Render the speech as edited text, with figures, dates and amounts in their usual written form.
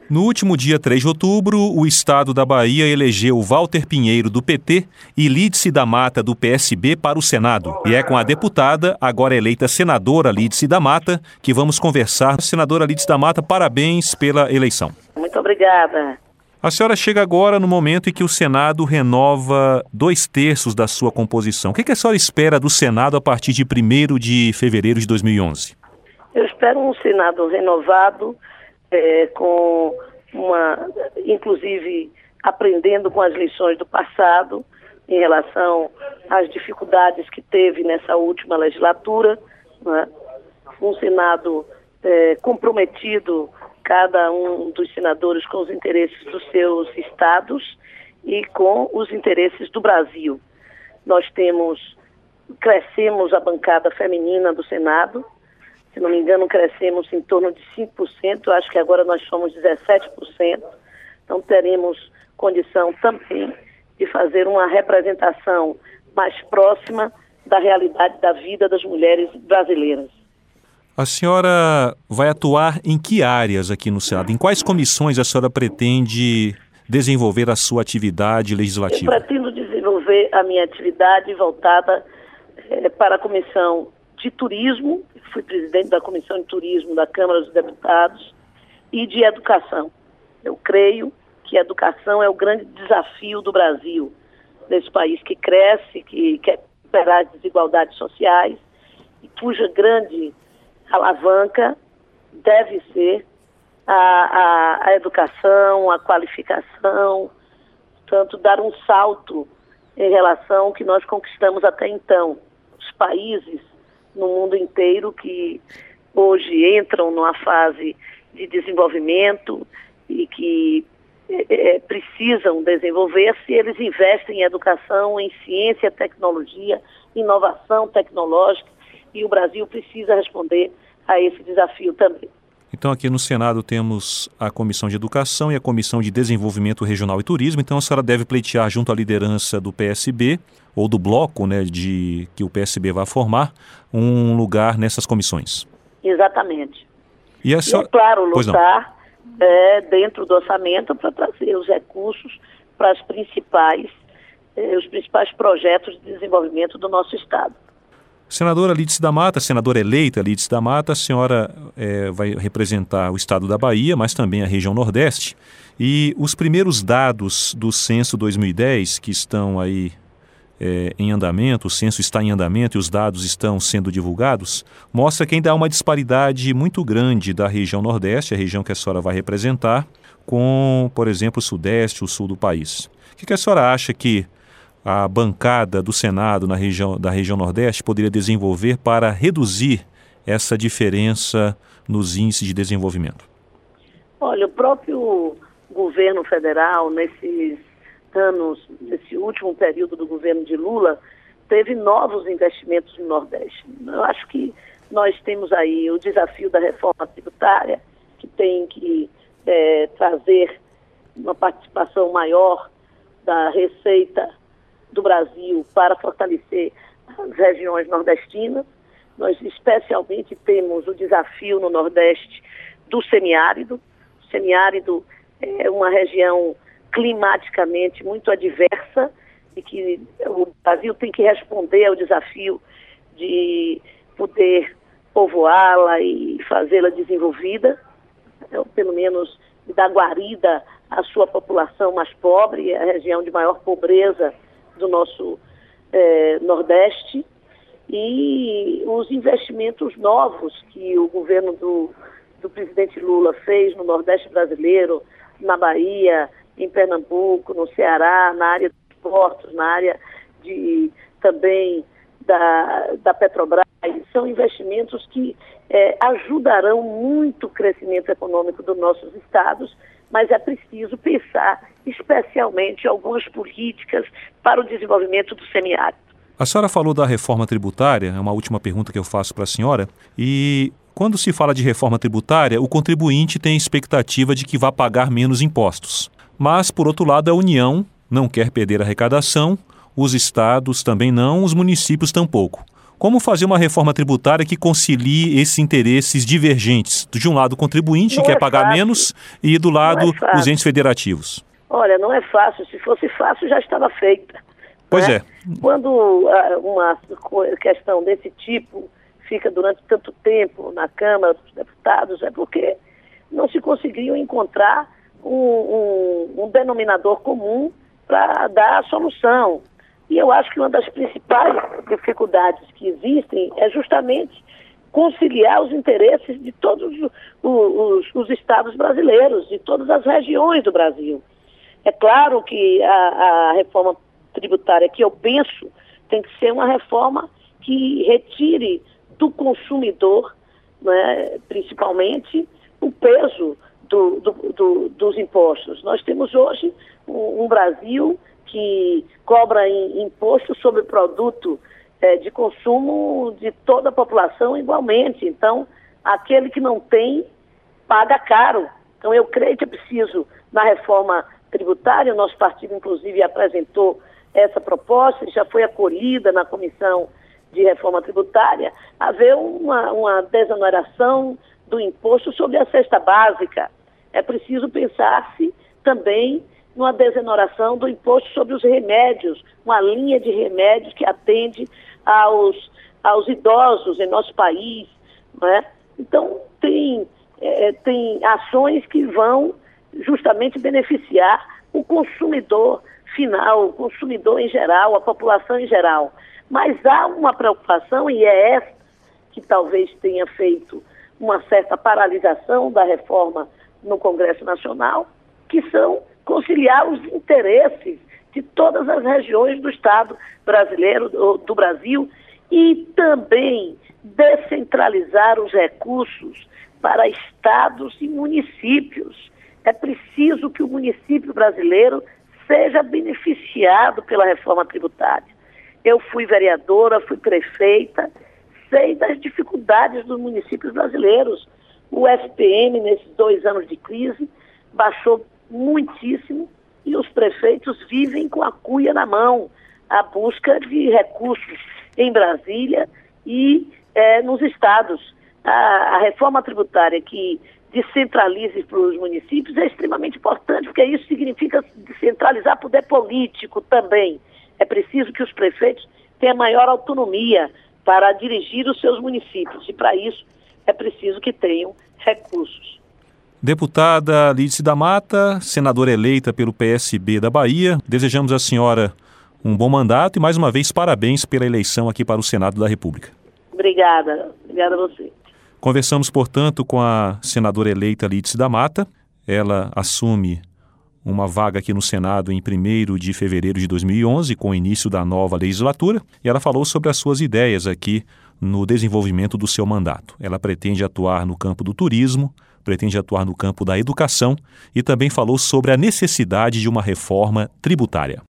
No último dia 3 de outubro, o Estado da Bahia elegeu Walter Pinheiro, do PT, e Lídice da Mata, do PSB, para o Senado. E é com a deputada, agora eleita senadora Lídice da Mata, que vamos conversar. Senadora Lídice da Mata, parabéns pela eleição. Muito obrigada. A senhora chega agora no momento em que o Senado renova 2/3 da sua composição. O que a senhora espera do Senado a partir de 1º de fevereiro de 2011? Eu espero um Senado renovado, inclusive aprendendo com as lições do passado em relação às dificuldades que teve nessa última legislatura, né? Um Senado comprometido, cada um dos senadores, com os interesses dos seus estados e com os interesses do Brasil. Nós crescemos a bancada feminina do Senado. Se não me engano, crescemos em torno de 5%, acho que agora nós somos 17%. Então teremos condição também de fazer uma representação mais próxima da realidade da vida das mulheres brasileiras. A senhora vai atuar em que áreas aqui no Senado? Em quais comissões a senhora pretende desenvolver a sua atividade legislativa? Eu pretendo desenvolver a minha atividade voltada para a Comissão de Turismo, fui presidente da Comissão de Turismo da Câmara dos Deputados, e de Educação. Eu creio que a educação é o grande desafio do Brasil, desse país que cresce, que quer superar as desigualdades sociais, e cuja grande alavanca deve ser a educação, a qualificação, portanto, dar um salto em relação ao que nós conquistamos até então. Os países no mundo inteiro que hoje entram numa fase de desenvolvimento e que precisam desenvolver-se, eles investem em educação, em ciência, tecnologia, inovação tecnológica, e o Brasil precisa responder a esse desafio também. Então aqui no Senado temos a Comissão de Educação e a Comissão de Desenvolvimento Regional e Turismo. Então a senhora deve pleitear junto à liderança do PSB ou do bloco, né, que o PSB vai formar, um lugar nessas comissões. Exatamente. E é claro, lutar dentro do orçamento para trazer os recursos para os principais projetos de desenvolvimento do nosso Estado. Senadora Lídice da Mata, senadora eleita Lídice da Mata, a senhora vai representar o estado da Bahia, mas também a região Nordeste. E os primeiros dados do Censo 2010, que estão aí em andamento, o censo está em andamento e os dados estão sendo divulgados, mostra que ainda há uma disparidade muito grande da região Nordeste, a região que a senhora vai representar, com, por exemplo, o Sudeste, o Sul do país. O que a senhora acha que a bancada do Senado da região Nordeste poderia desenvolver para reduzir essa diferença nos índices de desenvolvimento? Olha, o próprio governo federal, nesse último período do governo de Lula, teve novos investimentos no Nordeste. Eu acho que nós temos aí o desafio da reforma tributária, que tem que trazer uma participação maior da receita do Brasil para fortalecer as regiões nordestinas. Nós especialmente temos o desafio no Nordeste do semiárido. O semiárido é uma região climaticamente muito adversa e que o Brasil tem que responder ao desafio de poder povoá-la e fazê-la desenvolvida, pelo menos dar guarida à sua população mais pobre, a região de maior pobreza do nosso Nordeste, e os investimentos novos que o governo do presidente Lula fez no Nordeste brasileiro, na Bahia, em Pernambuco, no Ceará, na área dos portos, na área também da Petrobras, são investimentos que ajudarão muito o crescimento econômico dos nossos estados, mas é preciso pensar especialmente algumas políticas para o desenvolvimento do semiárido. A senhora falou da reforma tributária, é uma última pergunta que eu faço para a senhora, e quando se fala de reforma tributária, o contribuinte tem expectativa de que vá pagar menos impostos. Mas, por outro lado, a União não quer perder a arrecadação, os estados também não, os municípios tampouco. Como fazer uma reforma tributária que concilie esses interesses divergentes? De um lado, o contribuinte, que quer pagar menos, e do lado, os entes federativos. Olha, não é fácil. Se fosse fácil, já estava feita. Pois é. Quando uma questão desse tipo fica durante tanto tempo na Câmara dos Deputados, é porque não se conseguiu encontrar um denominador comum para dar a solução. E eu acho que uma das principais dificuldades que existem é justamente conciliar os interesses de todos os estados brasileiros, de todas as regiões do Brasil. É claro que a reforma tributária que eu penso tem que ser uma reforma que retire do consumidor, né, principalmente, o peso dos impostos. Nós temos hoje um Brasil que cobra imposto sobre produto de consumo de toda a população igualmente. Então, aquele que não tem, paga caro. Então, eu creio que é preciso, na reforma tributária, o nosso partido, inclusive, apresentou essa proposta, já foi acolhida na Comissão de Reforma Tributária, haver uma desoneração do imposto sobre a cesta básica. É preciso pensar-se também numa desoneração do imposto sobre os remédios, uma linha de remédios que atende aos idosos em nosso país, né? Então, tem ações que vão justamente beneficiar o consumidor final, o consumidor em geral, a população em geral. Mas há uma preocupação, e é essa que talvez tenha feito uma certa paralisação da reforma no Congresso Nacional, que são conciliar os interesses de todas as regiões do Estado brasileiro, do Brasil, e também descentralizar os recursos para estados e municípios. É preciso que o município brasileiro seja beneficiado pela reforma tributária. Eu fui vereadora, fui prefeita, sei das dificuldades dos municípios brasileiros. O FPM, nesses 2 anos de crise, baixou muitíssimo e os prefeitos vivem com a cuia na mão, a busca de recursos em Brasília e nos estados. A reforma tributária que descentralize para os municípios é extremamente importante, porque isso significa descentralizar poder político também. É preciso que os prefeitos tenham maior autonomia para dirigir os seus municípios, e para isso é preciso que tenham recursos. Deputada Lídice da Mata, senadora eleita pelo PSB da Bahia, desejamos à senhora um bom mandato e, mais uma vez, parabéns pela eleição aqui para o Senado da República. Obrigada a você. Conversamos, portanto, com a senadora eleita Lídice da Mata. Ela assume uma vaga aqui no Senado em 1º de fevereiro de 2011, com o início da nova legislatura, e ela falou sobre as suas ideias aqui no desenvolvimento do seu mandato. Ela pretende atuar no campo do turismo, pretende atuar no campo da educação e também falou sobre a necessidade de uma reforma tributária.